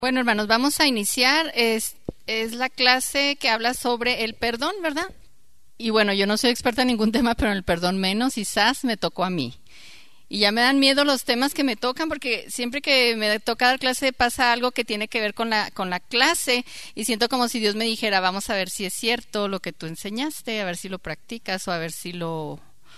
Bueno, hermanos, vamos a iniciar. Es la clase que habla sobre el perdón, ¿verdad? Y bueno, yo no soy experta en ningún tema, pero en el perdón menos, y ¡zas! Me tocó a mí. Y ya me dan miedo los temas que me tocan, porque siempre que me toca dar clase pasa algo que tiene que ver con la clase, y siento como si Dios me dijera, vamos a ver si es cierto lo que tú enseñaste, a ver si lo practicas o a ver si lo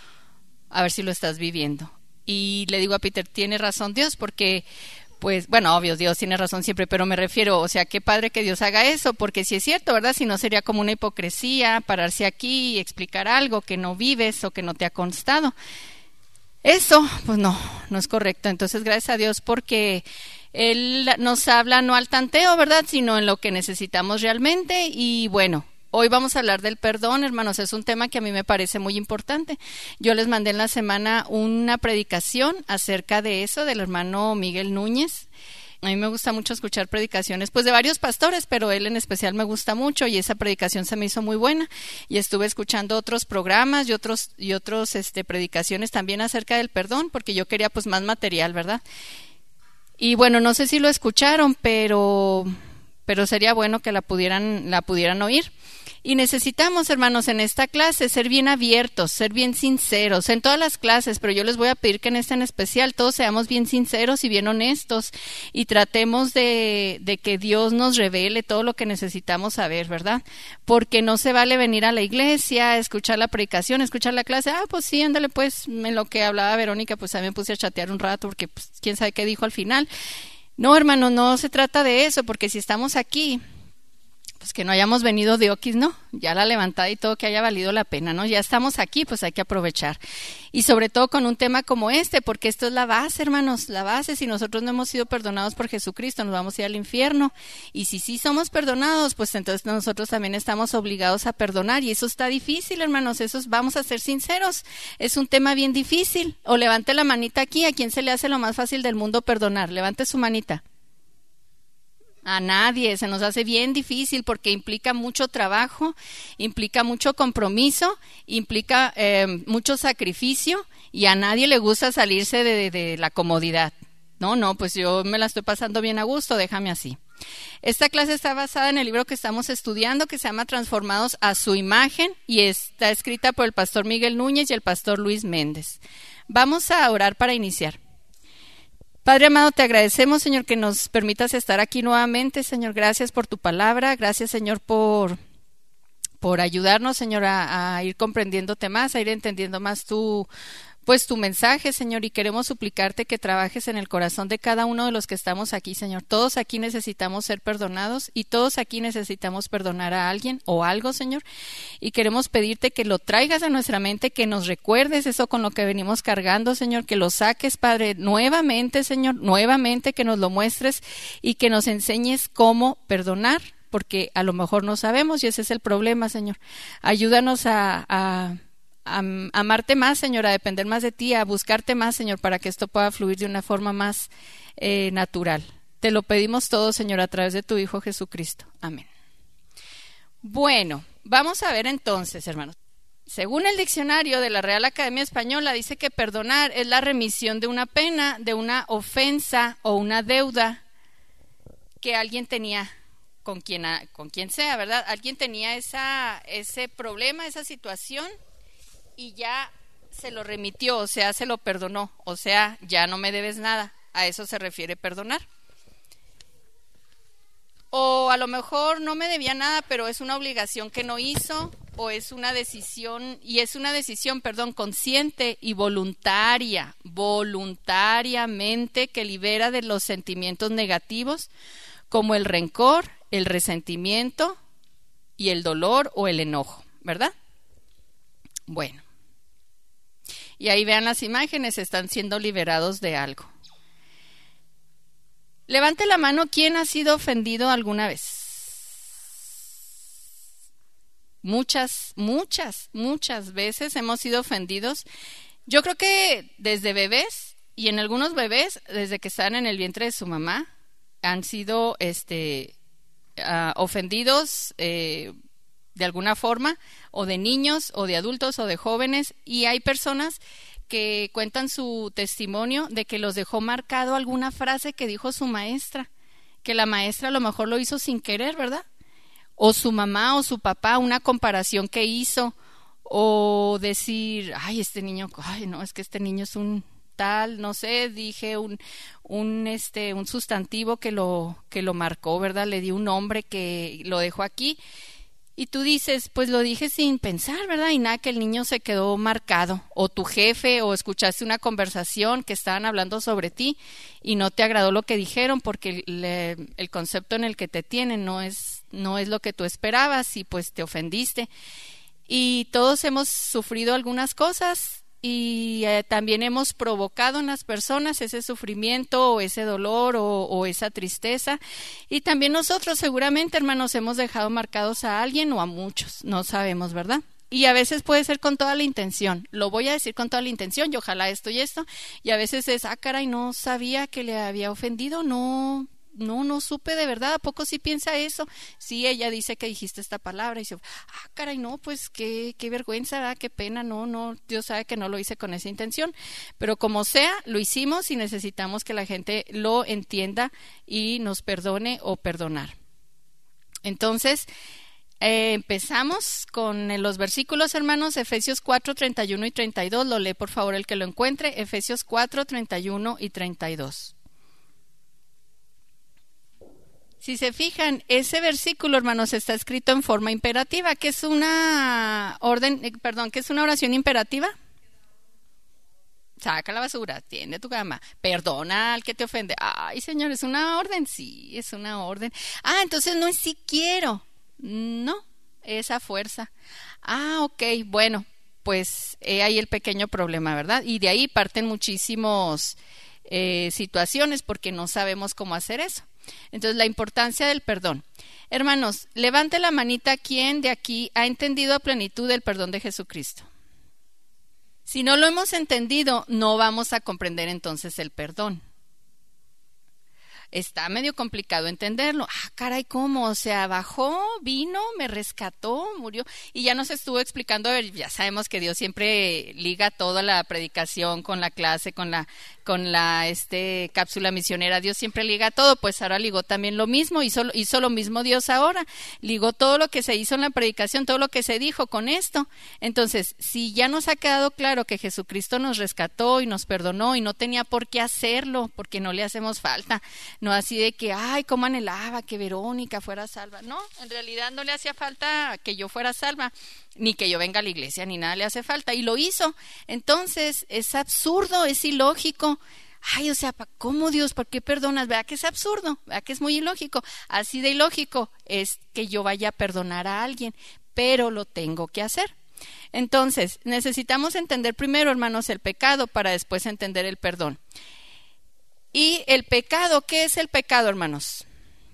estás viviendo. Y le digo a Peter, tiene razón Dios, porque pues, bueno, obvio, Dios tiene razón siempre, pero me refiero, o sea, qué padre que Dios haga eso, porque si es cierto, ¿verdad? Si no sería como una hipocresía pararse aquí y explicar algo que no vives o que no te ha constado. Eso, pues no es correcto. Entonces, gracias a Dios porque Él nos habla no al tanteo, ¿verdad? Sino en lo que necesitamos realmente. Y bueno, hoy vamos a hablar del perdón, hermanos. Es un tema que a mí me parece muy importante. Yo les mandé en la semana una predicación acerca de eso, del hermano Miguel Núñez. A mí me gusta mucho escuchar predicaciones, pues de varios pastores, pero él en especial me gusta mucho y esa predicación se me hizo muy buena. Y estuve escuchando otros programas y otros predicaciones también acerca del perdón, porque yo quería pues más material, ¿verdad? Y bueno, no sé si lo escucharon, pero sería bueno que la pudieran oír. Y necesitamos, hermanos, en esta clase ser bien abiertos, ser bien sinceros, en todas las clases, pero yo les voy a pedir que en esta en especial todos seamos bien sinceros y bien honestos y tratemos de que Dios nos revele todo lo que necesitamos saber, ¿verdad? Porque no se vale venir a la iglesia, escuchar la predicación, escuchar la clase, pues sí, ándale pues, en lo que hablaba Verónica, pues a mí me puse a chatear un rato porque pues, quién sabe qué dijo al final. No, hermano, no se trata de eso, porque si estamos aquí, pues que no hayamos venido de oquis, ¿no? Ya la levantada y todo que haya valido la pena, ¿no? Ya estamos aquí, pues hay que aprovechar. Y sobre todo con un tema como este, porque esto es la base, hermanos, la base. Si nosotros no hemos sido perdonados por Jesucristo, nos vamos a ir al infierno. Y si sí somos perdonados, pues entonces nosotros también estamos obligados a perdonar. Y eso está difícil, hermanos, vamos a ser sinceros. Es un tema bien difícil. O levante la manita aquí, ¿a quién se le hace lo más fácil del mundo perdonar? Levante su manita. A nadie, se nos hace bien difícil porque implica mucho trabajo, implica mucho compromiso, implica mucho sacrificio y a nadie le gusta salirse de la comodidad. No, pues yo me la estoy pasando bien a gusto, déjame así. Esta clase está basada en el libro que estamos estudiando que se llama Transformados a su imagen y está escrita por el pastor Miguel Núñez y el pastor Luis Méndez. Vamos a orar para iniciar. Padre amado, te agradecemos, Señor, que nos permitas estar aquí nuevamente, Señor. Gracias por tu palabra, gracias, Señor, por ayudarnos, Señor, a ir comprendiéndote más, a ir entendiendo más tu mensaje, Señor, y queremos suplicarte que trabajes en el corazón de cada uno de los que estamos aquí, Señor. Todos aquí necesitamos ser perdonados y todos aquí necesitamos perdonar a alguien o algo, Señor, y queremos pedirte que lo traigas a nuestra mente, que nos recuerdes eso con lo que venimos cargando, Señor, que lo saques, Padre, nuevamente, Señor, nuevamente que nos lo muestres y que nos enseñes cómo perdonar, porque a lo mejor no sabemos y ese es el problema, Señor. Ayúdanos a amarte más, Señor, a depender más de ti, a buscarte más, Señor, para que esto pueda fluir de una forma más natural. Te lo pedimos todo, Señor, a través de tu Hijo Jesucristo. Amén. Bueno, vamos a ver entonces, hermanos. Según el diccionario de la Real Academia Española, dice que perdonar es la remisión de una pena, de una ofensa o una deuda que alguien tenía con quien sea, ¿verdad? Alguien tenía ese problema, esa situación, y ya se lo remitió, o sea, se lo perdonó, o sea, ya no me debes nada. A eso se refiere perdonar. O a lo mejor no me debía nada, pero es una obligación que no hizo, o es una decisión, consciente y voluntariamente que libera de los sentimientos negativos, como el rencor, el resentimiento y el dolor o el enojo, ¿verdad? Bueno, y ahí vean las imágenes, están siendo liberados de algo. Levante la mano, ¿quién ha sido ofendido alguna vez? Muchas veces hemos sido ofendidos. Yo creo que desde bebés, y en algunos bebés, desde que están en el vientre de su mamá, han sido ofendidos de alguna forma, o de niños, o de adultos, o de jóvenes, y hay personas que cuentan su testimonio de que los dejó marcado alguna frase que dijo su maestra, que la maestra a lo mejor lo hizo sin querer, ¿verdad? O su mamá o su papá, una comparación que hizo, o decir, ay, este niño, ay, no, es que este niño es un tal, no sé, dije un sustantivo que lo marcó, ¿verdad? Le di un nombre que lo dejó aquí. Y tú dices, pues lo dije sin pensar, ¿verdad? Y nada, que el niño se quedó marcado. O tu jefe, o escuchaste una conversación que estaban hablando sobre ti y no te agradó lo que dijeron porque el concepto en el que te tienen no es lo que tú esperabas y pues te ofendiste. Y todos hemos sufrido algunas cosas y también hemos provocado en las personas ese sufrimiento o ese dolor o esa tristeza, y también nosotros seguramente, hermanos, hemos dejado marcados a alguien o a muchos, no sabemos, ¿verdad? Y a veces puede ser con toda la intención, lo voy a decir con toda la intención y ojalá esto y esto, y a veces es, caray, no sabía que le había ofendido, no supe de verdad. ¿A poco sí piensa eso? Sí, ella dice que dijiste esta palabra y dice, caray, no, pues qué vergüenza, ¿verdad? Qué pena, no, Dios sabe que no lo hice con esa intención, pero como sea, lo hicimos y necesitamos que la gente lo entienda y nos perdone o perdonar. Entonces, empezamos con los versículos, hermanos. Efesios 4, 31 y 32, lo lee por favor el que lo encuentre. Efesios 4, 31 y 32. Si se fijan, ese versículo, hermanos, está escrito en forma imperativa, que es una que es una oración imperativa. Saca la basura, tiende tu cama, perdona al que te ofende. Ay, Señor, es una orden, sí, es una orden. Entonces no es si quiero, no, es a fuerza. Ok, bueno, pues ahí el pequeño problema, ¿verdad? Y de ahí parten muchísimos situaciones porque no sabemos cómo hacer eso. Entonces, la importancia del perdón. Hermanos, levante la manita quien de aquí ha entendido a plenitud el perdón de Jesucristo. Si no lo hemos entendido, no vamos a comprender entonces el perdón. Está medio complicado entenderlo. Caray, ¿cómo? O sea, bajó, vino, me rescató, murió. Y ya nos estuvo explicando, a ver, ya sabemos que Dios siempre liga toda la predicación con la clase, con la cápsula misionera. Dios siempre liga todo, pues ahora ligó también lo mismo, hizo lo mismo Dios ahora. Ligó todo lo que se hizo en la predicación, todo lo que se dijo con esto. Entonces, si ya nos ha quedado claro que Jesucristo nos rescató y nos perdonó y no tenía por qué hacerlo, porque no le hacemos falta. No así de que, cómo anhelaba que Verónica fuera salva. No, en realidad no le hacía falta que yo fuera salva, ni que yo venga a la iglesia, ni nada le hace falta. Y lo hizo. Entonces, es absurdo, es ilógico. O sea, ¿cómo Dios? ¿Por qué perdonas? ¿Verdad que es absurdo? ¿Verdad que es muy ilógico? Así de ilógico es que yo vaya a perdonar a alguien, pero lo tengo que hacer. Entonces, necesitamos entender primero, hermanos, el pecado para después entender el perdón. Y el pecado, ¿qué es el pecado, hermanos?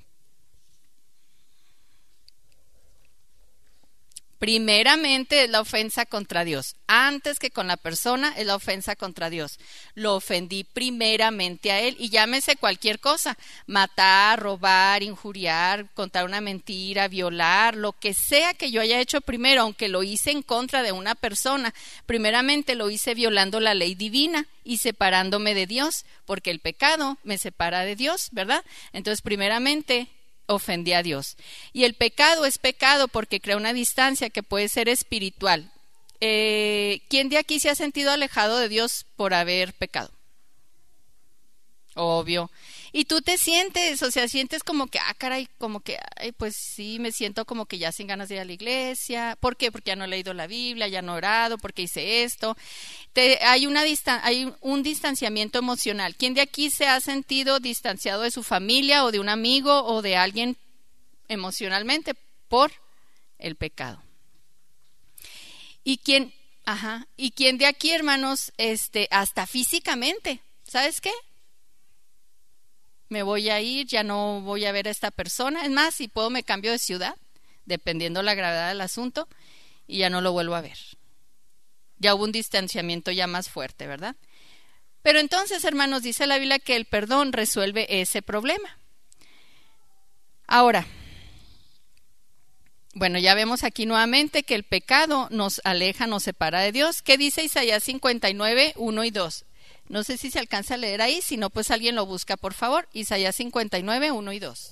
Primeramente es la ofensa contra Dios. Antes que con la persona es la ofensa contra Dios. Lo ofendí primeramente a Él y llámese cualquier cosa. Matar, robar, injuriar, contar una mentira, violar, lo que sea que yo haya hecho primero, aunque lo hice en contra de una persona. Primeramente lo hice violando la ley divina y separándome de Dios, porque el pecado me separa de Dios, ¿verdad? Entonces, primeramente ofendí a Dios. Y el pecado es pecado porque crea una distancia que puede ser espiritual. ¿Quién de aquí se ha sentido alejado de Dios por haber pecado? Obvio. Y tú te sientes, o sea, sientes como que, caray, como que, pues sí, me siento como que ya sin ganas de ir a la iglesia. ¿Por qué? Porque ya no he leído la Biblia, ya no he orado, porque hice esto. Hay un distanciamiento emocional. ¿Quién de aquí se ha sentido distanciado de su familia o de un amigo o de alguien emocionalmente por el pecado? ¿Y quién de aquí, hermanos, hasta físicamente? ¿Sabes qué? Me voy a ir, ya no voy a ver a esta persona. Es más, si puedo me cambio de ciudad, dependiendo la gravedad del asunto, y ya no lo vuelvo a ver. Ya hubo un distanciamiento ya más fuerte, ¿verdad? Pero entonces, hermanos, dice la Biblia que el perdón resuelve ese problema. Ahora, bueno, ya vemos aquí nuevamente que el pecado nos aleja, nos separa de Dios. ¿Qué dice Isaías 59, 1 y 2? No sé si se alcanza a leer ahí, si no, pues alguien lo busca, por favor. Isaías 59, 1 y 2.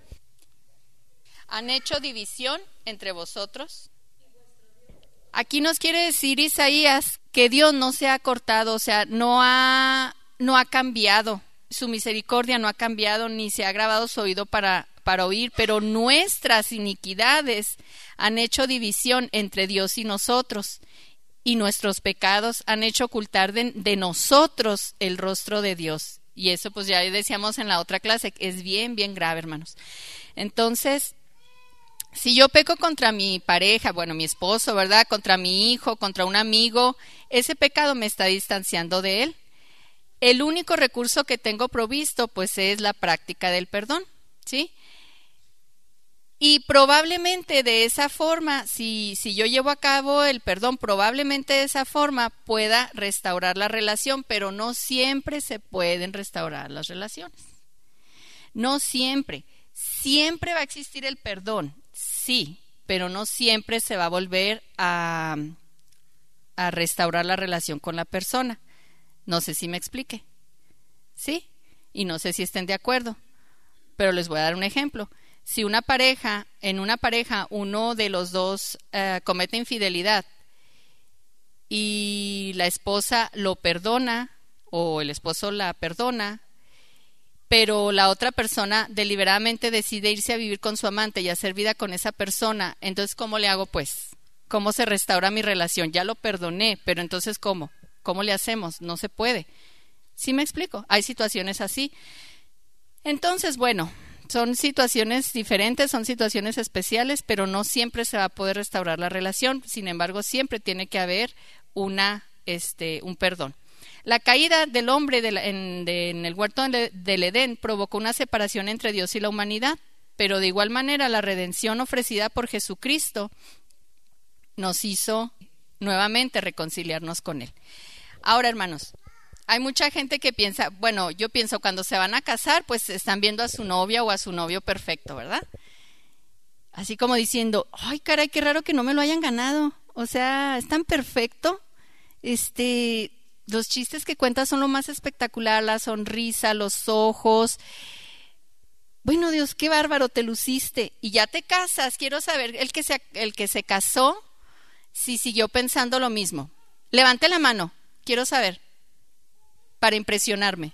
¿Han hecho división entre vosotros? Aquí nos quiere decir Isaías que Dios no se ha cortado, o sea, no ha cambiado. Su misericordia no ha cambiado, ni se ha grabado su oído para oír, pero nuestras iniquidades han hecho división entre Dios y nosotros, y nuestros pecados han hecho ocultar de nosotros el rostro de Dios. Y eso pues ya decíamos en la otra clase, es bien, bien grave, hermanos. Entonces, si yo peco contra mi pareja, bueno, mi esposo, ¿verdad? Contra mi hijo, contra un amigo, ese pecado me está distanciando de él. El único recurso que tengo provisto, pues, es la práctica del perdón, ¿sí? Y probablemente de esa forma, si yo llevo a cabo el perdón, probablemente de esa forma pueda restaurar la relación, pero no siempre se pueden restaurar las relaciones. No siempre. Siempre va a existir el perdón, sí, pero no siempre se va a volver a restaurar la relación con la persona. No sé si me explique, ¿sí? Y no sé si estén de acuerdo, pero les voy a dar un ejemplo. Si en una pareja uno de los dos comete infidelidad y la esposa lo perdona o el esposo la perdona, pero la otra persona deliberadamente decide irse a vivir con su amante y hacer vida con esa persona, entonces ¿cómo le hago pues? ¿Cómo se restaura mi relación? Ya lo perdoné, pero entonces ¿cómo? ¿Cómo le hacemos? No se puede. ¿Sí me explico? Hay situaciones así. Entonces, bueno, son situaciones diferentes, son situaciones especiales, pero no siempre se va a poder restaurar la relación. Sin embargo, siempre tiene que haber un perdón. La caída del hombre en el huerto del Edén provocó una separación entre Dios y la humanidad, pero de igual manera la redención ofrecida por Jesucristo nos hizo nuevamente reconciliarnos con Él. Ahora, hermanos, hay mucha gente que piensa, bueno, yo pienso cuando se van a casar, pues están viendo a su novia o a su novio perfecto, ¿verdad? Así como diciendo, ay, caray, qué raro que no me lo hayan ganado. O sea, es tan perfecto. Los chistes que cuenta son lo más espectacular, la sonrisa, los ojos. Bueno, Dios, qué bárbaro, te luciste. Y ya te casas, quiero saber, el que se casó, si siguió pensando lo mismo. Levante la mano, quiero saber, para impresionarme.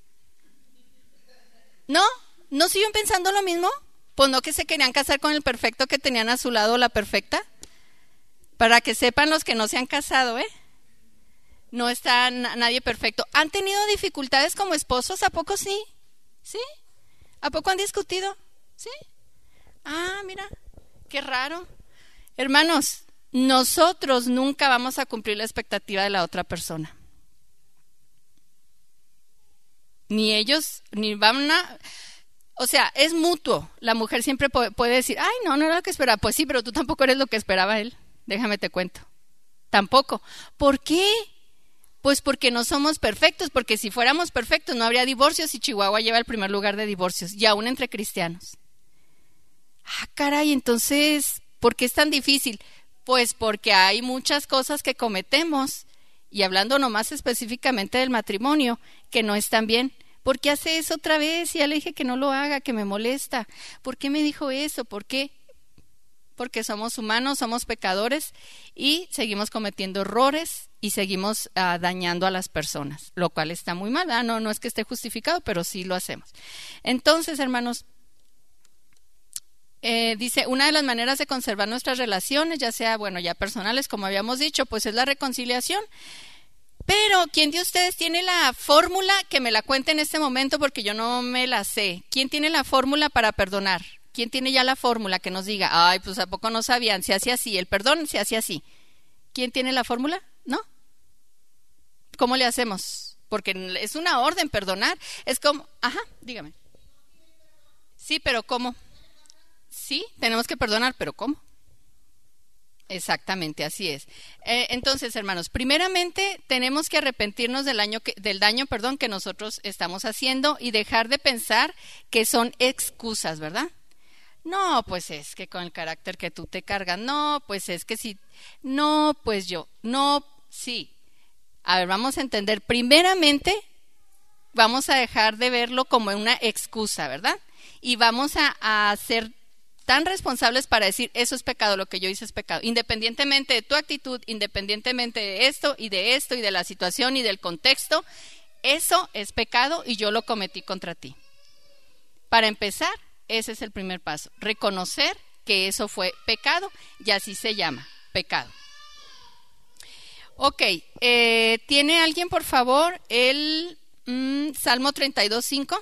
¿No? ¿No siguen pensando lo mismo? Pues no, que se querían casar con el perfecto que tenían a su lado, la perfecta. Para que sepan los que no se han casado, no está nadie perfecto. ¿Han tenido dificultades como esposos? ¿A poco sí? ¿Sí? ¿A poco han discutido? ¿Sí? Ah, mira, qué raro. Hermanos, nosotros nunca vamos a cumplir la expectativa de la otra persona. Ni ellos, ni van a... O sea, es mutuo. La mujer siempre puede decir, ay, no era lo que esperaba. Pues sí, pero tú tampoco eres lo que esperaba él. Déjame te cuento. Tampoco. ¿Por qué? Pues porque no somos perfectos, porque si fuéramos perfectos no habría divorcios y Chihuahua lleva el primer lugar de divorcios, y aún entre cristianos. Ah, caray, entonces, ¿por qué es tan difícil? Pues porque hay muchas cosas que cometemos, y hablando nomás específicamente del matrimonio, que no están bien. ¿Por qué hace eso otra vez? Ya le dije que no lo haga, que me molesta. ¿Por qué me dijo eso? ¿Por qué? Porque somos humanos, somos pecadores y seguimos cometiendo errores y seguimos dañando a las personas, lo cual está muy mal, ¿verdad? No es que esté justificado, pero sí lo hacemos. Entonces, hermanos, dice, una de las maneras de conservar nuestras relaciones, ya sea, bueno, ya personales, como habíamos dicho, pues es la reconciliación. Pero, ¿quién de ustedes tiene la fórmula? Que me la cuente en este momento porque yo no me la sé. ¿Quién tiene la fórmula para perdonar? ¿Quién tiene ya la fórmula que nos diga, ay, pues a poco no sabían, se hacía así, el perdón se hacía así? ¿Quién tiene la fórmula? ¿No? ¿Cómo le hacemos? Porque es una orden perdonar. Es como, ajá, dígame. Sí, pero ¿cómo? Sí, tenemos que perdonar, pero ¿cómo? Exactamente, así es. Entonces, hermanos, primeramente tenemos que arrepentirnos del daño que nosotros estamos haciendo y dejar de pensar que son excusas, ¿verdad? No, pues es que con el carácter que tú te cargas, no, pues es que sí, no, pues yo, no, sí. A ver, vamos a entender. Primeramente, vamos a dejar de verlo como una excusa, ¿verdad? Y vamos a ser tan responsables para decir, eso es pecado, lo que yo hice es pecado. Independientemente de tu actitud, independientemente de esto y de la situación y del contexto, eso es pecado y yo lo cometí contra ti. Para empezar, ese es el primer paso. Reconocer que eso fue pecado y así se llama, pecado. Ok, ¿tiene alguien, por favor, el Salmo 32:5?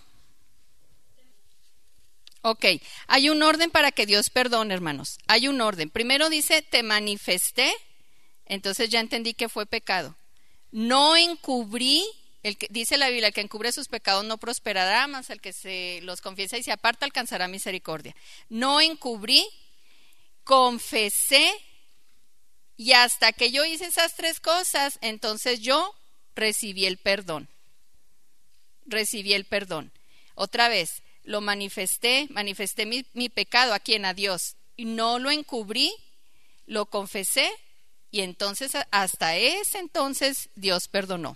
Ok, hay un orden para que Dios perdone, hermanos. Hay un orden. Primero dice, te manifesté, entonces ya entendí que fue pecado. No encubrí, dice la Biblia, el que encubre sus pecados no prosperará, mas el que se los confiesa y se aparta alcanzará misericordia. No encubrí, confesé, y hasta que yo hice esas tres cosas, entonces yo recibí el perdón. Recibí el perdón. Otra vez, lo manifesté mi pecado a quien, a Dios, y no lo encubrí, lo confesé, y entonces hasta ese entonces Dios perdonó.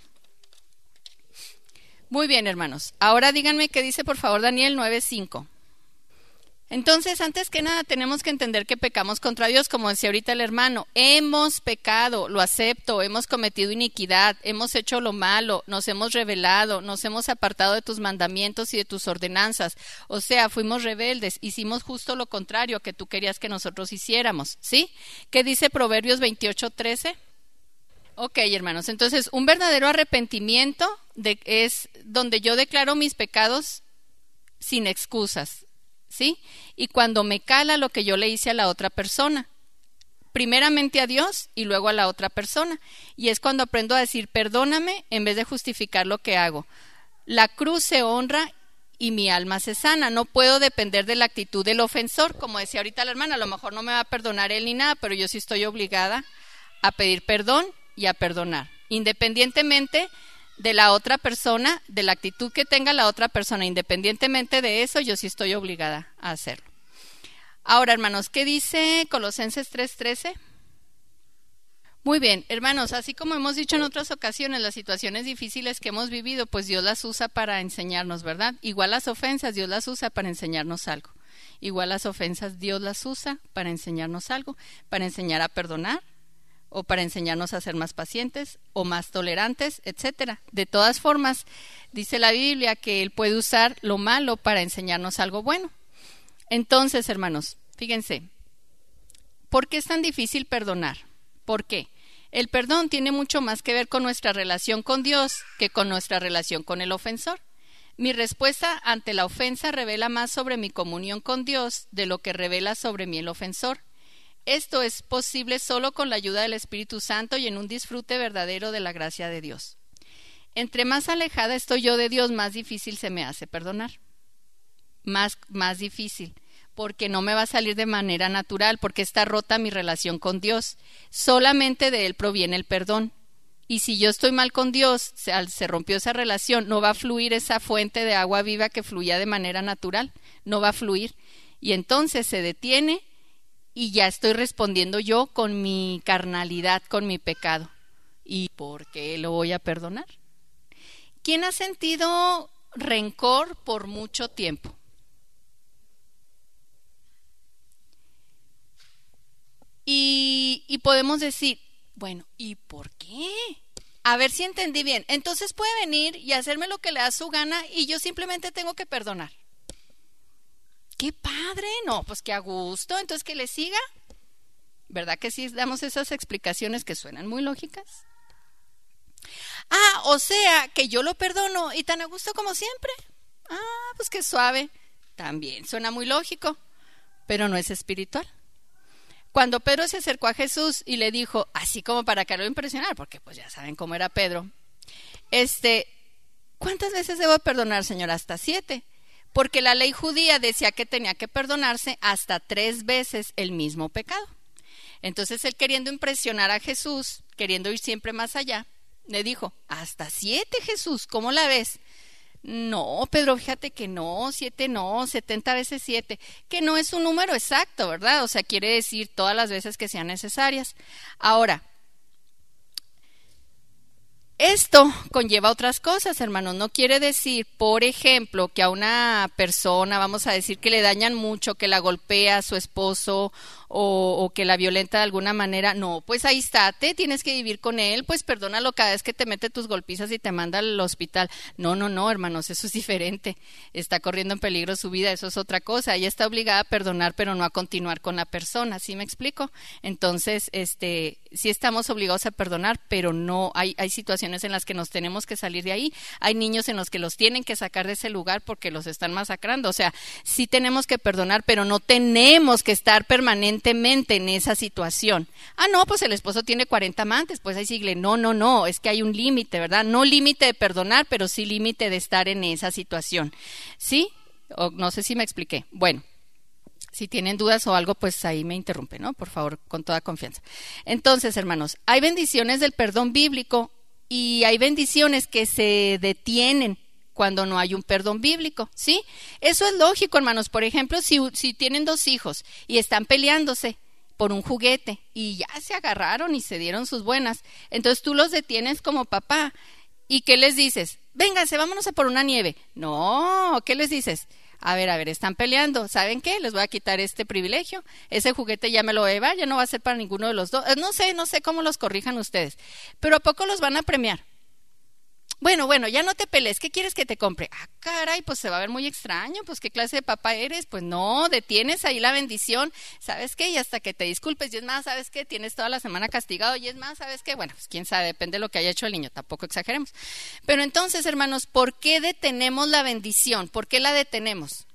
Muy bien, hermanos. Ahora díganme qué dice, por favor, Daniel 9:5. Entonces, antes que nada, tenemos que entender que pecamos contra Dios, como decía ahorita el hermano. Hemos pecado, lo acepto, hemos cometido iniquidad, hemos hecho lo malo, nos hemos rebelado, nos hemos apartado de tus mandamientos y de tus ordenanzas. O sea, fuimos rebeldes, hicimos justo lo contrario que tú querías que nosotros hiciéramos, ¿sí? ¿Qué dice Proverbios 28:13? Ok, hermanos, entonces, un verdadero arrepentimiento es donde yo declaro mis pecados sin excusas, ¿sí? Y cuando me cala lo que yo le hice a la otra persona, primeramente a Dios y luego a la otra persona, y es cuando aprendo a decir perdóname en vez de justificar lo que hago. La cruz se honra y mi alma se sana. No puedo depender de la actitud del ofensor, como decía ahorita la hermana, a lo mejor no me va a perdonar él ni nada, pero yo sí estoy obligada a pedir perdón y a perdonar, independientemente de la otra persona, de la actitud que tenga la otra persona, independientemente de eso, yo sí estoy obligada a hacerlo. Ahora, hermanos, ¿qué dice Colosenses 3:13? Muy bien, hermanos, así como hemos dicho en otras ocasiones, las situaciones difíciles que hemos vivido, pues Dios las usa para enseñarnos, ¿verdad? Igual las ofensas, Dios las usa para enseñarnos algo. Igual las ofensas, Dios las usa para enseñarnos algo, para enseñar a perdonar, o para enseñarnos a ser más pacientes o más tolerantes, etcétera. De todas formas, dice la Biblia que Él puede usar lo malo para enseñarnos algo bueno. Entonces, hermanos, fíjense, ¿por qué es tan difícil perdonar? ¿Por qué? El perdón tiene mucho más que ver con nuestra relación con Dios que con nuestra relación con el ofensor. Mi respuesta ante la ofensa revela más sobre mi comunión con Dios de lo que revela sobre mí el ofensor. Esto es posible solo con la ayuda del Espíritu Santo y en un disfrute verdadero de la gracia de Dios. Entre más alejada estoy yo de Dios, más difícil se me hace perdonar. Más difícil, porque no me va a salir de manera natural, porque está rota mi relación con Dios. Solamente de Él proviene el perdón. Y si yo estoy mal con Dios, se rompió esa relación, no va a fluir esa fuente de agua viva que fluía de manera natural, no va a fluir. Y entonces se detiene y ya estoy respondiendo yo con mi carnalidad, con mi pecado. ¿Y por qué lo voy a perdonar? ¿Quién ha sentido rencor por mucho tiempo? Y podemos decir, bueno, ¿y por qué? A ver si entendí bien. Entonces puede venir y hacerme lo que le da su gana y yo simplemente tengo que perdonar. ¡Qué padre! No, pues qué a gusto. Entonces, ¿que le siga? ¿Verdad que sí damos esas explicaciones que suenan muy lógicas? Ah, o sea, que yo lo perdono y tan a gusto como siempre. Ah, pues qué suave. También suena muy lógico, pero no es espiritual. Cuando Pedro se acercó a Jesús y le dijo, así como para que lo impresionar, porque pues ya saben cómo era Pedro, ¿cuántas veces debo perdonar, Señor? Hasta 7. Porque la ley judía decía que tenía que perdonarse hasta 3 veces el mismo pecado. Entonces él, queriendo impresionar a Jesús, queriendo ir siempre más allá, le dijo, hasta 7, Jesús, ¿cómo la ves? No, Pedro, fíjate que no, 7 no, 70 veces 7, que no es un número exacto, ¿verdad? O sea, quiere decir todas las veces que sean necesarias. Ahora, Esto conlleva otras cosas, hermanos. No quiere decir, por ejemplo, que a una persona, vamos a decir, que le dañan mucho, que la golpea a su esposo o que la violenta de alguna manera. No, pues ahí estate, tienes que vivir con él, pues perdónalo cada vez que te mete tus golpizas y te manda al hospital. No, hermanos, eso es diferente. Está corriendo en peligro su vida, eso es otra cosa. Ella está obligada a perdonar, pero no a continuar con la persona, ¿sí me explico? Entonces, sí estamos obligados a perdonar, pero no, hay situaciones en las que nos tenemos que salir de ahí. Hay niños en los que los tienen que sacar de ese lugar porque los están masacrando. O sea, sí tenemos que perdonar, pero no tenemos que estar permanentemente en esa situación. No, pues el esposo tiene 40 amantes, pues ahí sigue. No, es que hay un límite, ¿verdad? No límite de perdonar, pero sí límite de estar en esa situación. ¿Sí? O no sé si me expliqué. Bueno. Si tienen dudas o algo, pues ahí me interrumpen, ¿no? Por favor, con toda confianza. Entonces, hermanos, hay bendiciones del perdón bíblico y hay bendiciones que se detienen cuando no hay un perdón bíblico, ¿sí? Eso es lógico, hermanos. Por ejemplo, si tienen 2 hijos y están peleándose por un juguete y ya se agarraron y se dieron sus buenas, entonces tú los detienes como papá. ¿Y qué les dices? Vénganse, vámonos a por una nieve. No, ¿qué les dices? A ver, están peleando. ¿Saben qué? Les voy a quitar este privilegio. Ese juguete ya me lo voy a llevar, ya no va a ser para ninguno de los dos. No sé cómo los corrijan ustedes. Pero ¿a poco los van a premiar? Bueno, ya no te pelees. ¿Qué quieres que te compre? Caray, pues se va a ver muy extraño. Pues ¿qué clase de papá eres? Pues no, detienes ahí la bendición. ¿Sabes qué? Y hasta que te disculpes. Y es más, ¿sabes qué? Tienes toda la semana castigado. Y es más, ¿sabes qué? Bueno, pues quién sabe, depende de lo que haya hecho el niño. Tampoco exageremos. Pero entonces, hermanos, ¿por qué detenemos la bendición? ¿Por qué la detenemos?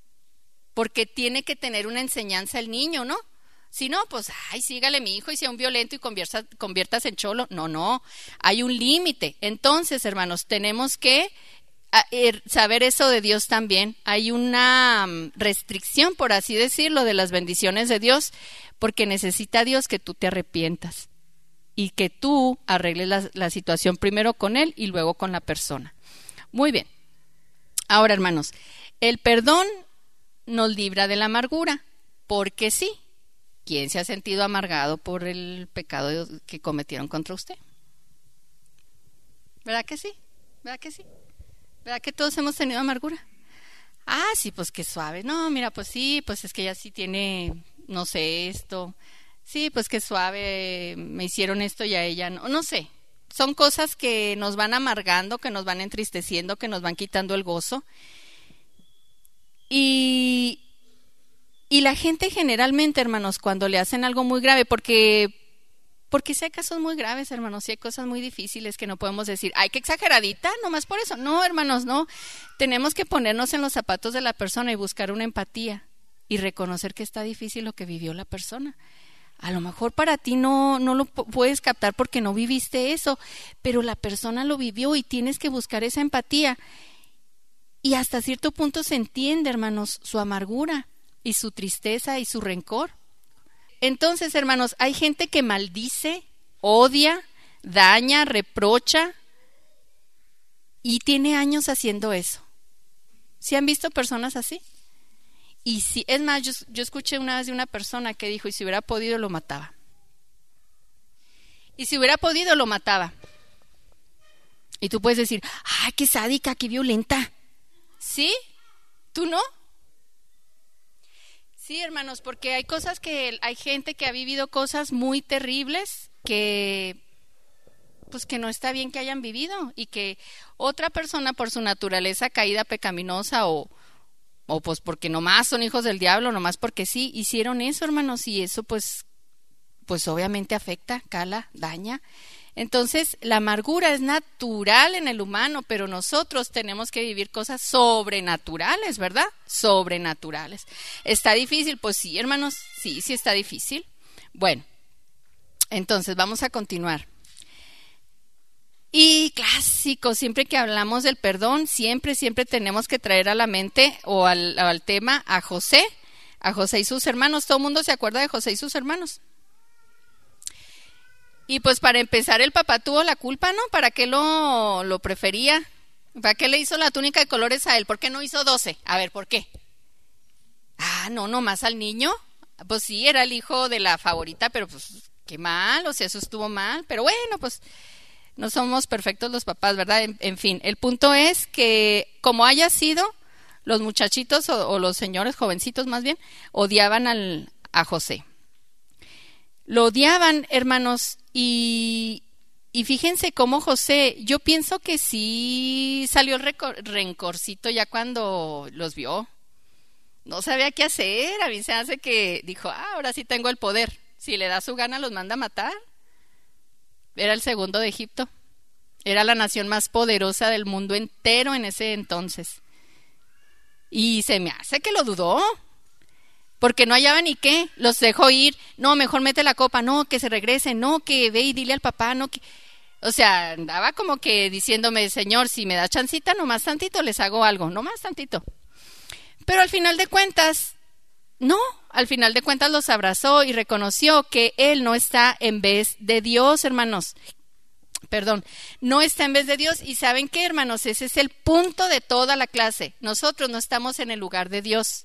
Porque tiene que tener una enseñanza el niño, ¿no? Si no, pues, sígale mi hijo y sea un violento y conviertas en cholo. No, hay un límite. Entonces, hermanos, tenemos que saber eso de Dios también. Hay una restricción, por así decirlo, de las bendiciones de Dios, porque necesita Dios que tú te arrepientas y que tú arregles la situación primero con Él y luego con la persona. Muy bien. Ahora, hermanos, el perdón nos libra de la amargura, porque sí. ¿Quién se ha sentido amargado por el pecado que cometieron contra usted? ¿Verdad que sí? ¿Verdad que sí? ¿Verdad que todos hemos tenido amargura? Sí, pues qué suave. No, mira, pues sí, pues es que ella sí tiene, no sé, esto. Sí, pues qué suave, me hicieron esto y a ella no sé. Son cosas que nos van amargando, que nos van entristeciendo, que nos van quitando el gozo. Y la gente generalmente, hermanos, cuando le hacen algo muy grave, porque si hay casos muy graves, hermanos, si hay cosas muy difíciles que no podemos decir, ¡ay, qué exageradita! Nomás por eso. No, hermanos, no. Tenemos que ponernos en los zapatos de la persona y buscar una empatía y reconocer que está difícil lo que vivió la persona. A lo mejor para ti no lo puedes captar porque no viviste eso, pero la persona lo vivió y tienes que buscar esa empatía. Y hasta cierto punto se entiende, hermanos, su amargura y su tristeza y su rencor. Entonces, hermanos, hay gente que maldice, odia, daña, reprocha y tiene años haciendo eso. ¿Sí han visto personas así? Y sí, es más, yo escuché una vez de una persona que dijo, y si hubiera podido lo mataba. Y si hubiera podido lo mataba. Y tú puedes decir, ¡ay, qué sádica, qué violenta! ¿Sí? ¿Tú no? Sí, hermanos, porque hay gente que ha vivido cosas muy terribles que no está bien que hayan vivido y que otra persona por su naturaleza caída pecaminosa o pues porque nomás son hijos del diablo, nomás porque sí, hicieron eso, hermanos, y eso pues obviamente afecta, cala, daña. Entonces, la amargura es natural en el humano, pero nosotros tenemos que vivir cosas sobrenaturales, ¿verdad? Sobrenaturales. ¿Está difícil? Pues sí, hermanos, sí está difícil. Bueno, entonces vamos a continuar. Y clásico, siempre que hablamos del perdón, siempre tenemos que traer a la mente o al tema a José y sus hermanos. ¿Todo el mundo se acuerda de José y sus hermanos? Y pues para empezar, el papá tuvo la culpa, ¿no? ¿Para qué lo prefería? ¿Para qué le hizo la túnica de colores a él? ¿Por qué no hizo 12? A ver, ¿por qué? No, nomás al niño. Pues sí, era el hijo de la favorita, pero pues qué mal, o sea, eso estuvo mal. Pero bueno, pues No somos perfectos los papás, ¿verdad? En fin, el punto es que como haya sido, los muchachitos o los señores jovencitos más bien, odiaban a José. Lo odiaban, hermanos, y fíjense cómo José, yo pienso que sí salió el rencorcito ya cuando los vio. No sabía qué hacer, a mí se hace que dijo, ahora sí tengo el poder. Si le da su gana los manda a matar. Era el segundo de Egipto. Era la nación más poderosa del mundo entero en ese entonces. Y se me hace que lo dudó. Porque no hallaba ni qué. Los dejó ir. No, mejor mete la copa. No, que se regrese. No, que ve y dile al papá. No, que... O sea, andaba como que diciéndome, Señor, si me da chancita, nomás tantito les hago algo. Nomás tantito. Pero al final de cuentas, no. Al final de cuentas los abrazó y reconoció que él no está en vez de Dios, hermanos. Perdón, no está en vez de Dios. ¿Y saben qué, hermanos? Ese es el punto de toda la clase. Nosotros no estamos en el lugar de Dios.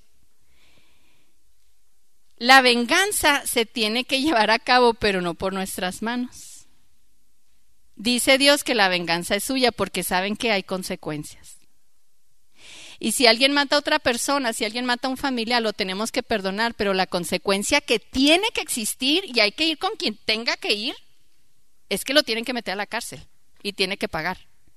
La venganza se tiene que llevar a cabo, pero no por nuestras manos. Dice Dios que la venganza es suya porque saben que hay consecuencias. Y si alguien mata a otra persona, si alguien mata a un familiar, lo tenemos que perdonar, pero la consecuencia que tiene que existir, y hay que ir con quien tenga que ir, es que lo tienen que meter a la cárcel y tiene que pagar.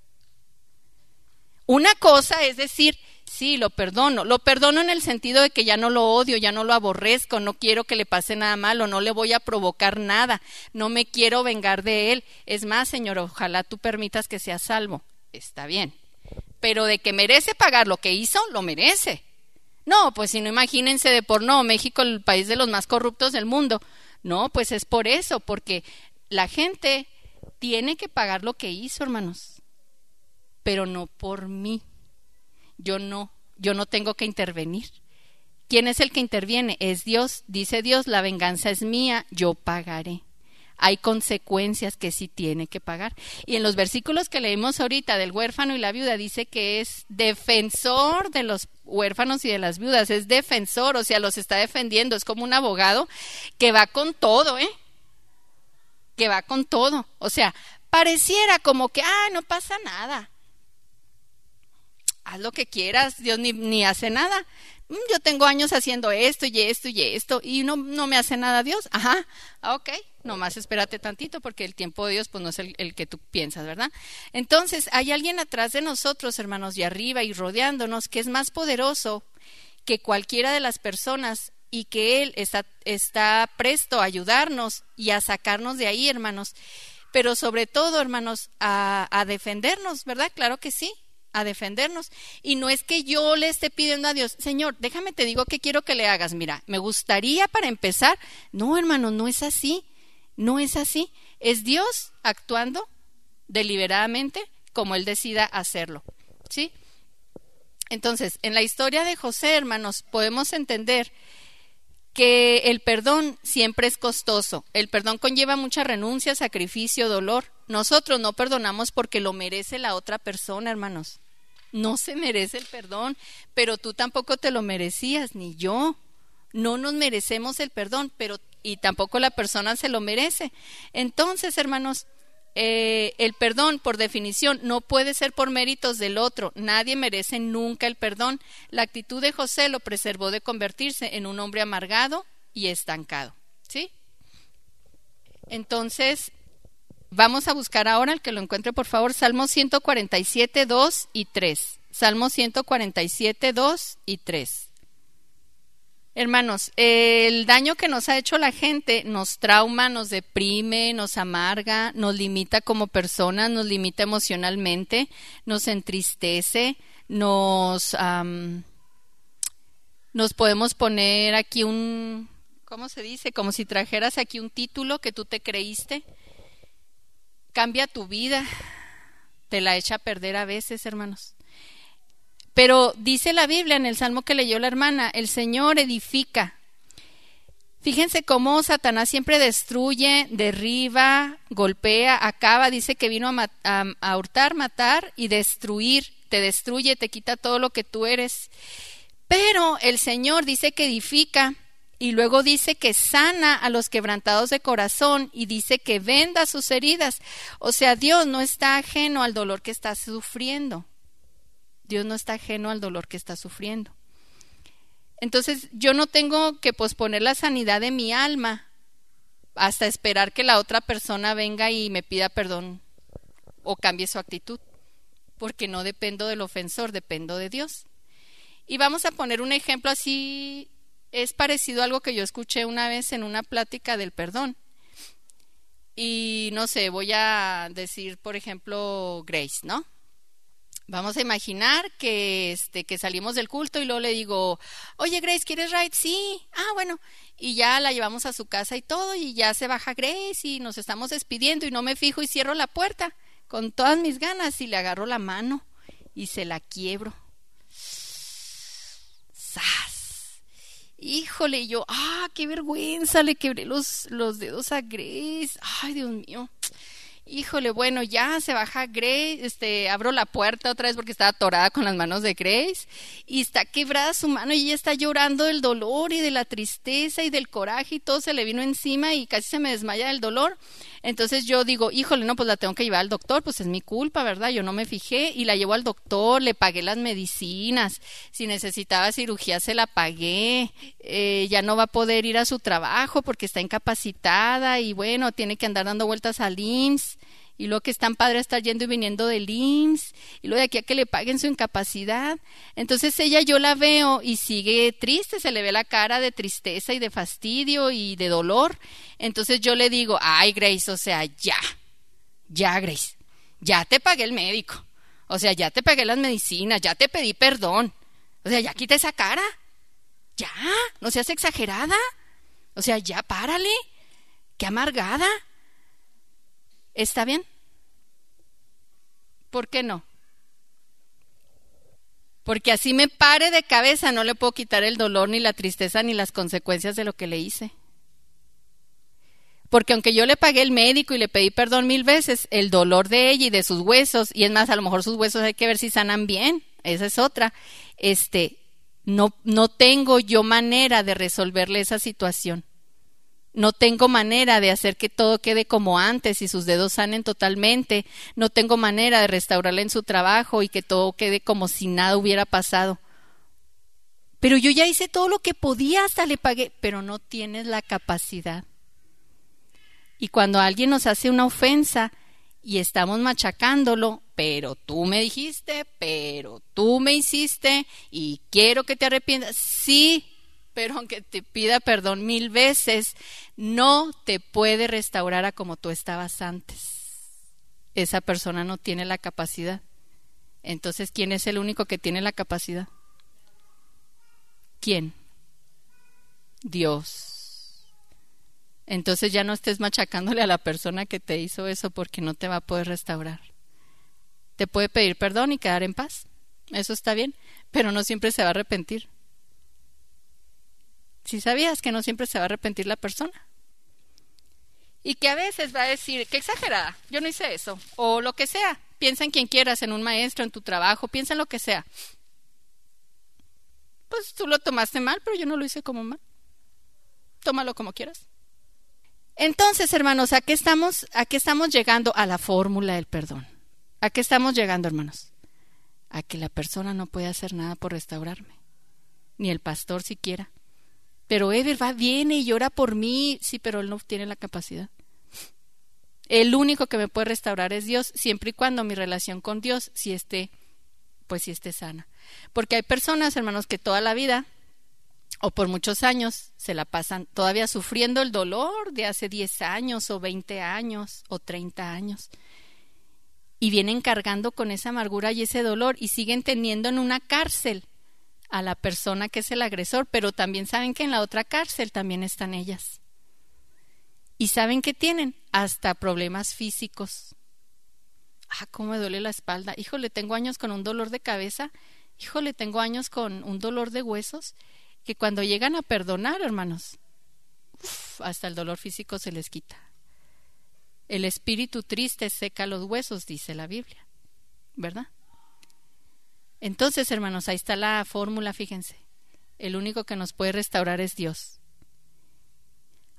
Una cosa es decir, sí, lo perdono en el sentido de que ya no lo odio, ya no lo aborrezco, no quiero que le pase nada malo, no le voy a provocar nada, no me quiero vengar de él. Es más, Señor, ojalá tú permitas que sea salvo. Está bien. Pero de que merece pagar lo que hizo, lo merece. No, pues si no, imagínense de por no, México, el país de los más corruptos del mundo. No, pues es por eso, porque la gente tiene que pagar lo que hizo, hermanos. Pero no por mí. Yo no tengo que intervenir. ¿Quién es el que interviene? Es Dios. Dice Dios, la venganza es mía, yo pagaré. Hay consecuencias que sí tiene que pagar. Y en los versículos que leímos ahorita del huérfano y la viuda dice que es defensor de los huérfanos y de las viudas. Es defensor, o sea, los está defendiendo. Es como un abogado que va con todo, que va con todo. O sea, pareciera como que, no pasa nada. Haz lo que quieras, Dios ni hace nada. Yo tengo años haciendo esto y esto y esto y no me hace nada Dios. Ajá, ok, nomás espérate tantito porque el tiempo de Dios pues no es el que tú piensas, ¿verdad? Entonces hay alguien atrás de nosotros, hermanos, y arriba y rodeándonos que es más poderoso que cualquiera de las personas y que Él está presto a ayudarnos y a sacarnos de ahí, hermanos. Pero sobre todo, hermanos, a defendernos, ¿verdad? Claro que sí. A defendernos. Y no es que yo le esté pidiendo a Dios, Señor, déjame te digo qué quiero que le hagas. Mira, me gustaría para empezar. No, hermano, no es así. No es así. Es Dios actuando deliberadamente como Él decida hacerlo. ¿Sí? Entonces, en la historia de José, hermanos, podemos entender que el perdón siempre es costoso. El perdón conlleva mucha renuncia, sacrificio, dolor. Nosotros no perdonamos porque lo merece la otra persona, hermanos. No se merece el perdón, pero tú tampoco te lo merecías, ni yo. No nos merecemos el perdón, y tampoco la persona se lo merece. Entonces, hermanos, el perdón, por definición, no puede ser por méritos del otro. Nadie merece nunca el perdón. La actitud de José lo preservó de convertirse en un hombre amargado y estancado. ¿Sí? Entonces, vamos a buscar ahora, el que lo encuentre, por favor, Salmo 147, 2 y 3. Salmo 147, 2 y 3. Hermanos, el daño que nos ha hecho la gente nos trauma, nos deprime, nos amarga, nos limita como personas, nos limita emocionalmente, nos entristece, nos podemos poner aquí ¿cómo se dice? Como si trajeras aquí un título que tú te creíste. Cambia tu vida, te la echa a perder a veces, hermanos. Pero dice la Biblia en el Salmo que leyó la hermana, el Señor edifica. Fíjense cómo Satanás siempre destruye, derriba, golpea, acaba. Dice que vino a hurtar, matar y destruir. Te destruye, te quita todo lo que tú eres. Pero el Señor dice que edifica Y luego dice que sana a los quebrantados de corazón y dice que venda sus heridas. O sea, Dios no está ajeno al dolor que está sufriendo. Dios no está ajeno al dolor que está sufriendo. Entonces, yo no tengo que posponer la sanidad de mi alma hasta esperar que la otra persona venga y me pida perdón o cambie su actitud, porque no dependo del ofensor, dependo de Dios. Y vamos a poner un ejemplo así, es parecido a algo que yo escuché una vez en una plática del perdón. Y no sé, voy a decir, por ejemplo, Grace, ¿no? Vamos a imaginar que salimos del culto y luego le digo, oye Grace, ¿quieres ride? Sí, bueno, y ya la llevamos a su casa y todo, y ya se baja Grace y nos estamos despidiendo y no me fijo y cierro la puerta con todas mis ganas y le agarro la mano y se la quiebro. ¡Sas! Híjole, y yo, qué vergüenza, le quebré los dedos a Grace. Ay, Dios mío. Híjole, bueno, ya se baja Grace, abro la puerta otra vez porque estaba atorada con las manos de Grace y está quebrada su mano y ella está llorando del dolor y de la tristeza y del coraje y todo se le vino encima y casi se me desmaya del dolor. Entonces yo digo, híjole, no, pues la tengo que llevar al doctor, pues es mi culpa, ¿verdad? Yo no me fijé y la llevo al doctor, le pagué las medicinas, si necesitaba cirugía se la pagué, ya no va a poder ir a su trabajo porque está incapacitada y bueno, tiene que andar dando vueltas al IMSS. Y luego que es tan padre estar yendo y viniendo del IMSS, y luego de aquí a que le paguen su incapacidad. Entonces ella yo la veo y sigue triste, se le ve la cara de tristeza y de fastidio y de dolor. Entonces yo le digo, ay Grace, o sea, ya Grace, ya te pagué el médico, o sea, ya te pagué las medicinas, ya te pedí perdón, o sea, ya quita esa cara, ya, no seas exagerada, o sea, ya párale, qué amargada. ¿Está bien? ¿Por qué no? Porque así me pare de cabeza, no le puedo quitar el dolor, ni la tristeza, ni las consecuencias de lo que le hice. Porque aunque yo le pagué el médico y le pedí perdón 1000 veces, el dolor de ella y de sus huesos, y es más, a lo mejor sus huesos hay que ver si sanan bien, esa es otra, no tengo yo manera de resolverle esa situación. No tengo manera de hacer que todo quede como antes y sus dedos sanen totalmente. No tengo manera de restaurarle en su trabajo y que todo quede como si nada hubiera pasado. Pero yo ya hice todo lo que podía, hasta le pagué, pero no tienes la capacidad. Y cuando alguien nos hace una ofensa y estamos machacándolo, pero tú me dijiste, pero tú me hiciste y quiero que te arrepientas, sí, pero aunque te pida perdón 1000 veces, no te puede restaurar a como tú estabas antes. Esa persona no tiene la capacidad. Entonces, ¿quién es el único que tiene la capacidad? ¿Quién? Dios. Entonces ya no estés machacándole a la persona que te hizo eso porque no te va a poder restaurar. Te puede pedir perdón y quedar en paz. Eso está bien, pero no siempre se va a arrepentir. Si sabías que no siempre se va a arrepentir la persona. Y que a veces va a decir, qué exagerada, yo no hice eso. O lo que sea, piensa en quien quieras, en un maestro, en tu trabajo, piensa en lo que sea. Pues tú lo tomaste mal, pero yo no lo hice como mal. Tómalo como quieras. Entonces, hermanos, ¿a qué estamos llegando? A la fórmula del perdón. ¿A qué estamos llegando, hermanos? A que la persona no puede hacer nada por restaurarme. Ni el pastor siquiera. Pero Ever viene y llora por mí. Sí, pero él no tiene la capacidad. El único que me puede restaurar es Dios, siempre y cuando mi relación con Dios sí esté sana. Porque hay personas, hermanos, que toda la vida o por muchos años se la pasan todavía sufriendo el dolor de hace 10 años o 20 años o 30 años. Y vienen cargando con esa amargura y ese dolor y siguen teniendo en una cárcel a la persona que es el agresor, pero también saben que en la otra cárcel también están ellas. Y saben que tienen hasta problemas físicos. Cómo me duele la espalda. Híjole, tengo años con un dolor de cabeza. Híjole, tengo años con un dolor de huesos, que cuando llegan a perdonar, hermanos, hasta el dolor físico se les quita. El espíritu triste seca los huesos, dice la Biblia, ¿verdad? Entonces, hermanos, ahí está la fórmula, fíjense. El único que nos puede restaurar es Dios.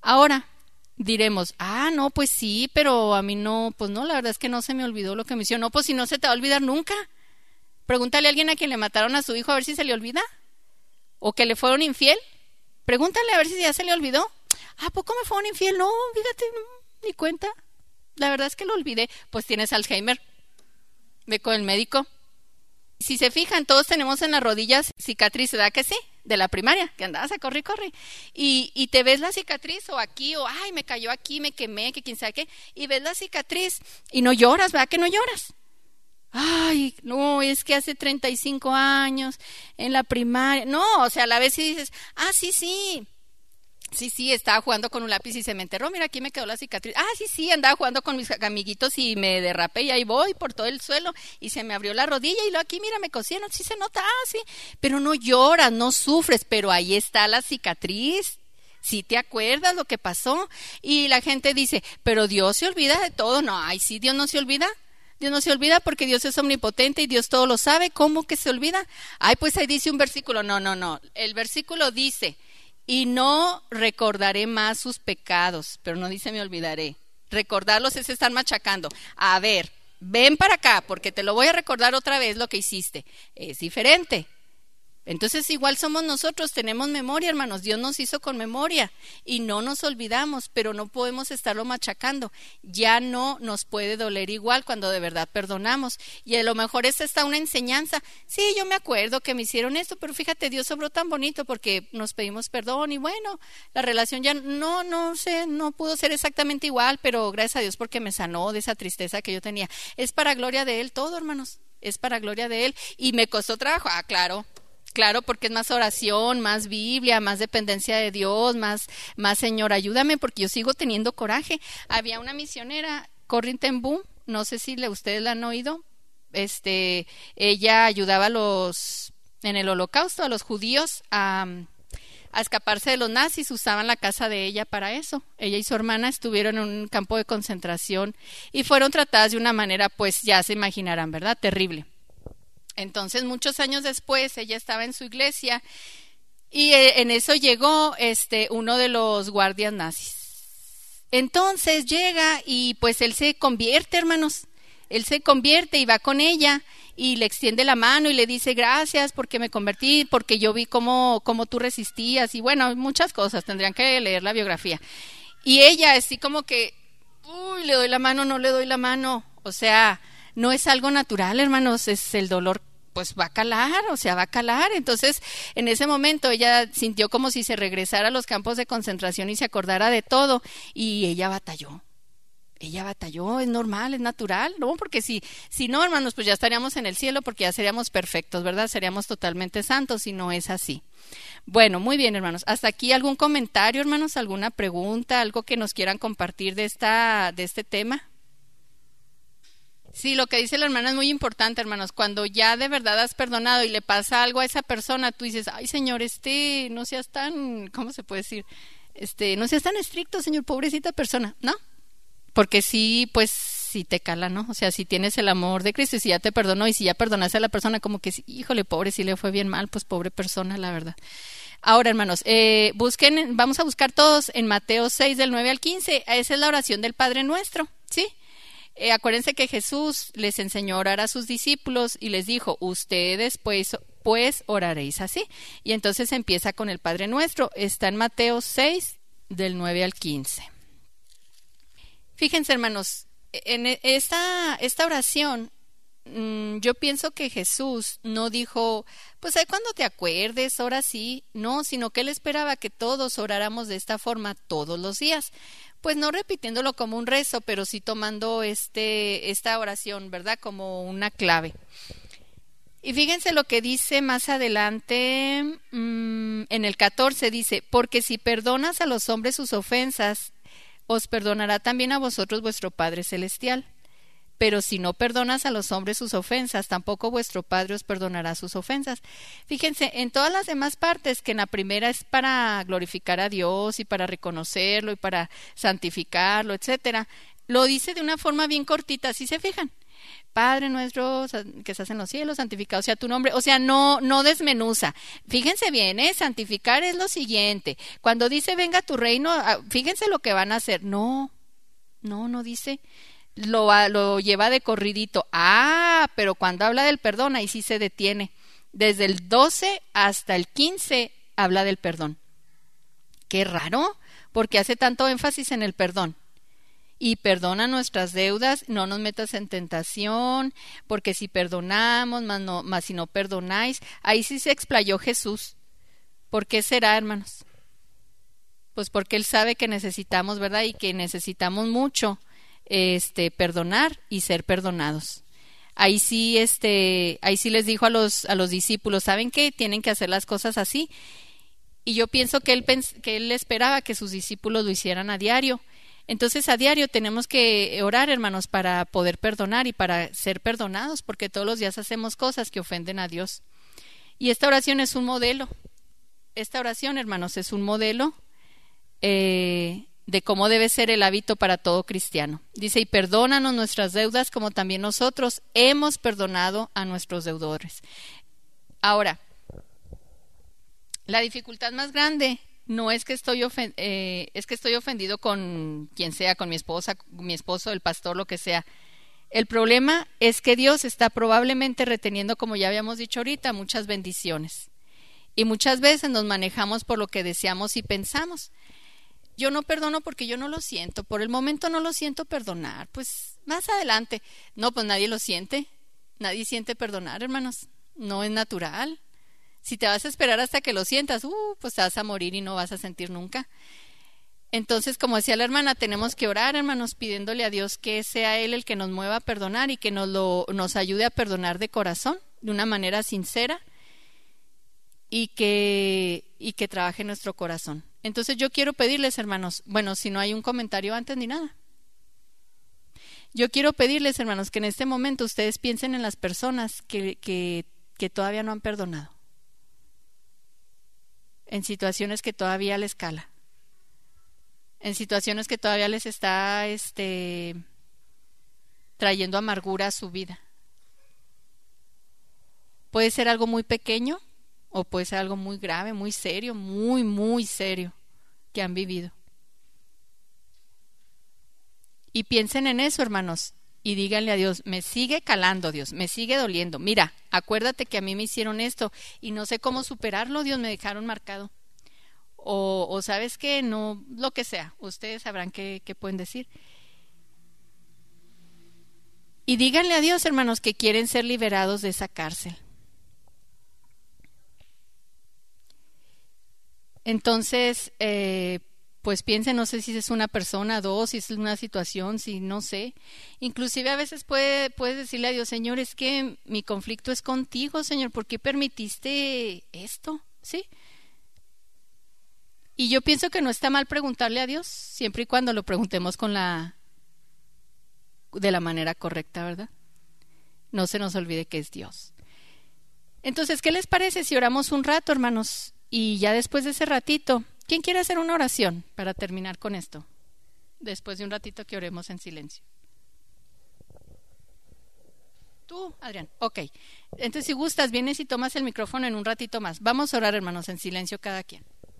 Ahora, diremos, no, pues sí, pero a mí no, pues no, la verdad es que no se me olvidó lo que me hicieron. No, pues si no se te va a olvidar nunca. Pregúntale a alguien a quien le mataron a su hijo a ver si se le olvida. O que le fueron infiel. Pregúntale a ver si ya se le olvidó. ¿A poco me fueron infiel? No, fíjate, no, ni cuenta. La verdad es que lo olvidé. Pues tienes Alzheimer. Ve con el médico. Si se fijan, todos tenemos en las rodillas cicatriz, ¿verdad que sí? De la primaria, que andabas a corre. Y te ves la cicatriz o aquí, o ay, me cayó aquí, me quemé, que quién sabe qué. Y ves la cicatriz y no lloras, ¿verdad que no lloras? Ay, no, es que hace 35 años en la primaria. No, o sea, a la vez sí dices, sí, estaba jugando con un lápiz y se me enterró, mira, aquí me quedó la cicatriz. Sí, andaba jugando con mis amiguitos y me derrapé y ahí voy por todo el suelo y se me abrió la rodilla y luego aquí, mira, me cosieron, sí se nota, sí. Pero no lloras, no sufres, pero ahí está la cicatriz. Sí te acuerdas lo que pasó. Y la gente dice, pero Dios se olvida de todo. No, sí, Dios no se olvida. Dios no se olvida porque Dios es omnipotente y Dios todo lo sabe. ¿Cómo que se olvida? Pues ahí dice un versículo. No. El versículo dice, y no recordaré más sus pecados, pero no dice me olvidaré. Recordarlos es estar machacando. A ver, ven para acá porque te lo voy a recordar otra vez lo que hiciste. Es diferente. Entonces igual somos nosotros, tenemos memoria, hermanos, Dios nos hizo con memoria y no nos olvidamos, pero no podemos estarlo machacando, ya no nos puede doler igual cuando de verdad perdonamos y a lo mejor esta está una enseñanza, sí, yo me acuerdo que me hicieron esto, pero fíjate, Dios obró tan bonito porque nos pedimos perdón y bueno, la relación ya no pudo ser exactamente igual, pero gracias a Dios porque me sanó de esa tristeza que yo tenía, es para gloria de Él todo, hermanos, es para gloria de Él y me costó trabajo, Claro, porque es más oración, más Biblia, más dependencia de Dios, más Señor, ayúdame, porque yo sigo teniendo coraje. Había una misionera, Corrie ten Boom, no sé si ustedes la han oído. Ella ayudaba en el Holocausto a los judíos a escaparse de los nazis, usaban la casa de ella para eso. Ella y su hermana estuvieron en un campo de concentración y fueron tratadas de una manera, pues ya se imaginarán, ¿verdad? Terrible. Entonces, muchos años después, ella estaba en su iglesia y en eso llegó uno de los guardias nazis. Entonces llega y pues él se convierte, hermanos. Él se convierte y va con ella y le extiende la mano y le dice gracias porque me convertí, porque yo vi cómo tú resistías y bueno, muchas cosas, tendrían que leer la biografía. Y ella así como que, le doy la mano, no le doy la mano, o sea, no es algo natural, hermanos, es el dolor, pues va a calar. Entonces, en ese momento ella sintió como si se regresara a los campos de concentración y se acordara de todo, y ella batalló, es normal, es natural, ¿no? Porque si no, hermanos, pues ya estaríamos en el cielo porque ya seríamos perfectos, ¿verdad? Seríamos totalmente santos y no es así. Bueno, muy bien, hermanos. Hasta aquí algún comentario, hermanos, alguna pregunta, algo que nos quieran compartir de este tema. Sí, lo que dice la hermana es muy importante, hermanos. Cuando ya de verdad has perdonado y le pasa algo a esa persona, tú dices, ay, Señor, no seas tan, ¿cómo se puede decir? No seas tan estricto, Señor, pobrecita persona, ¿no? Porque sí, pues, sí te cala, ¿no? O sea, si tienes el amor de Cristo y si ya te perdonó y si ya perdonaste a la persona, como que, híjole, pobre, si le fue bien mal, pues pobre persona, la verdad. Ahora, hermanos, vamos a buscar todos en Mateo 6, del 9 al 15. Esa es la oración del Padre Nuestro, ¿sí? Acuérdense que Jesús les enseñó a orar a sus discípulos y les dijo, ustedes pues oraréis así. Y entonces empieza con el Padre Nuestro. Está en Mateo 6, del 9 al 15. Fíjense, hermanos, en esta oración, yo pienso que Jesús no dijo, pues ahí cuando te acuerdes, ora sí, no, sino que él esperaba que todos oráramos de esta forma todos los días. Pues no repitiéndolo como un rezo, pero sí tomando esta oración, ¿verdad? Como una clave. Y fíjense lo que dice más adelante, en el 14 dice, porque si perdonas a los hombres sus ofensas, os perdonará también a vosotros vuestro Padre Celestial. Pero si no perdonas a los hombres sus ofensas, tampoco vuestro Padre os perdonará sus ofensas. Fíjense, en todas las demás partes, que en la primera es para glorificar a Dios y para reconocerlo y para santificarlo, etcétera, lo dice de una forma bien cortita, ¿sí se fijan? Padre nuestro que estás en los cielos, santificado sea tu nombre. O sea, no desmenuza. Fíjense bien, santificar es lo siguiente. Cuando dice venga tu reino, fíjense lo que van a hacer. No dice. Lo lleva de corridito. Pero cuando habla del perdón, ahí sí se detiene. Desde el 12 hasta el 15 habla del perdón. Qué raro, porque hace tanto énfasis en el perdón. Y perdona nuestras deudas, no nos metas en tentación, porque si perdonamos, más si no perdonáis. Ahí sí se explayó Jesús. ¿Por qué será, hermanos? Pues porque Él sabe que necesitamos, ¿verdad? Y que necesitamos mucho perdonar y ser perdonados. Ahí sí les dijo a los discípulos, ¿saben qué? Tienen que hacer las cosas así. Y yo pienso que él esperaba que sus discípulos lo hicieran a diario. Entonces a diario tenemos que orar, hermanos, para poder perdonar y para ser perdonados, porque todos los días hacemos cosas que ofenden a Dios. Y esta oración es un modelo. Esta oración, hermanos, es un modelo de cómo debe ser el hábito para todo cristiano. Dice, y perdónanos nuestras deudas como también nosotros hemos perdonado a nuestros deudores. Ahora, la dificultad más grande no es que estoy ofendido con quien sea, con mi esposa, mi esposo, el pastor, lo que sea. El problema es que Dios está probablemente reteniendo, como ya habíamos dicho ahorita, muchas bendiciones. Y muchas veces nos manejamos por lo que deseamos y pensamos. Yo no perdono porque yo no lo siento. Por el momento no lo siento perdonar. Pues más adelante. No, pues nadie lo siente. Nadie siente perdonar, hermanos. No es natural. Si te vas a esperar hasta que lo sientas, pues te vas a morir y no vas a sentir nunca. Entonces, como decía la hermana, tenemos que orar, hermanos, pidiéndole a Dios que sea Él el que nos mueva a perdonar y que nos ayude a perdonar de corazón, de una manera sincera, y que trabaje en nuestro corazón. Entonces yo quiero pedirles, hermanos, bueno, si no hay un comentario antes ni nada. Yo quiero pedirles, hermanos, que en este momento ustedes piensen en las personas que todavía no han perdonado. En situaciones que todavía les cala. En situaciones que todavía les está trayendo amargura a su vida. Puede ser algo muy pequeño o puede ser algo muy grave, muy serio, muy, muy serio que han vivido. Y piensen en eso, hermanos, y díganle a Dios, me sigue calando, Dios, me sigue doliendo. Mira, acuérdate que a mí me hicieron esto y no sé cómo superarlo, Dios, me dejaron marcado. O ¿sabes qué? No, lo que sea, ustedes sabrán qué pueden decir. Y díganle a Dios, hermanos, que quieren ser liberados de esa cárcel. Entonces, pues piensen, no sé si es una persona, dos, si es una situación, si no sé. Inclusive a veces puedes decirle a Dios, Señor, es que mi conflicto es contigo, Señor, ¿por qué permitiste esto? ¿Sí? Y yo pienso que no está mal preguntarle a Dios, siempre y cuando lo preguntemos de la manera correcta, ¿verdad? No se nos olvide que es Dios. Entonces, ¿qué les parece si oramos un rato, hermanos? Y ya después de ese ratito, ¿quién quiere hacer una oración para terminar con esto? Después de un ratito que oremos en silencio. Tú, Adrián. Ok. Entonces, si gustas, vienes y tomas el micrófono en un ratito más. Vamos a orar, hermanos, en silencio cada quien.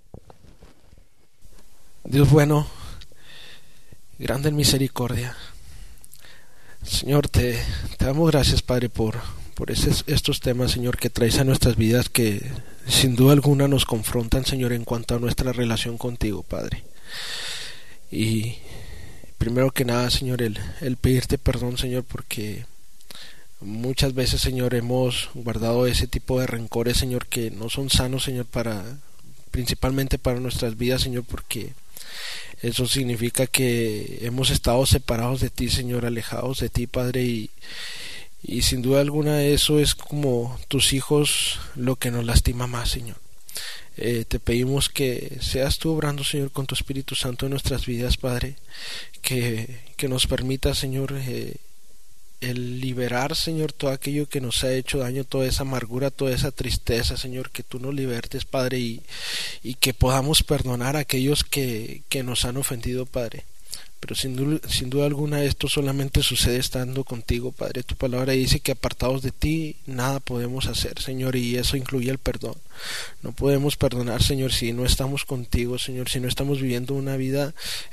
Dios bueno, grande en misericordia. Señor, te damos gracias, Padre, por estos temas, Señor, que traes a nuestras vidas, que sin duda alguna nos confrontan, Señor, en cuanto a nuestra relación contigo, Padre. Y primero que nada, Señor, el pedirte perdón, Señor, porque muchas veces, Señor, hemos guardado ese tipo de rencores, Señor, que no son sanos, Señor, principalmente para nuestras vidas, Señor, porque eso significa que hemos estado separados de ti, Señor, alejados de ti, Padre, y sin duda alguna eso es como tus hijos lo que nos lastima más, Señor. Te pedimos que seas tú obrando, Señor, con tu Espíritu Santo en nuestras vidas, Padre, que nos permita, Señor, el liberar, Señor, todo aquello que nos ha hecho daño, toda esa amargura, toda esa tristeza, Señor, que tú nos libertes, Padre, y que podamos perdonar a aquellos que nos han ofendido, Padre. pero sin duda alguna esto solamente sucede estando contigo, Padre. Tu palabra dice que apartados de ti nada podemos hacer, Señor, y eso incluye el perdón. No podemos perdonar, Señor, si no estamos contigo, Señor, si no estamos viviendo una vida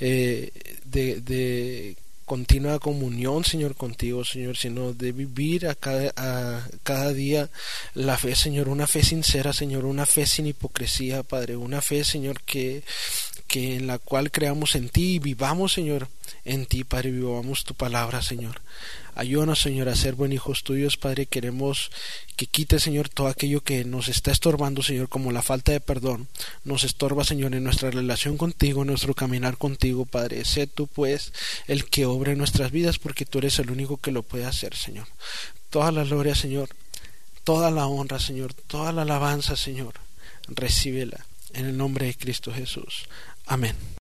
de continua comunión, Señor, contigo, Señor, sino de vivir a cada día la fe, Señor, una fe sincera, Señor, una fe sin hipocresía, Padre, una fe, Señor, que en la cual creamos en ti y vivamos, Señor, en ti, Padre, vivamos tu palabra, Señor. Ayúdanos, Señor, a ser buen hijos tuyos, Padre. Queremos que quite, Señor, todo aquello que nos está estorbando, Señor, como la falta de perdón. Nos estorba, Señor, en nuestra relación contigo, en nuestro caminar contigo, Padre. Sé tú, pues, el que obra en nuestras vidas, porque tú eres el único que lo puede hacer, Señor. Toda la gloria, Señor, toda la honra, Señor, toda la alabanza, Señor, recíbela en el nombre de Cristo Jesús. Amén.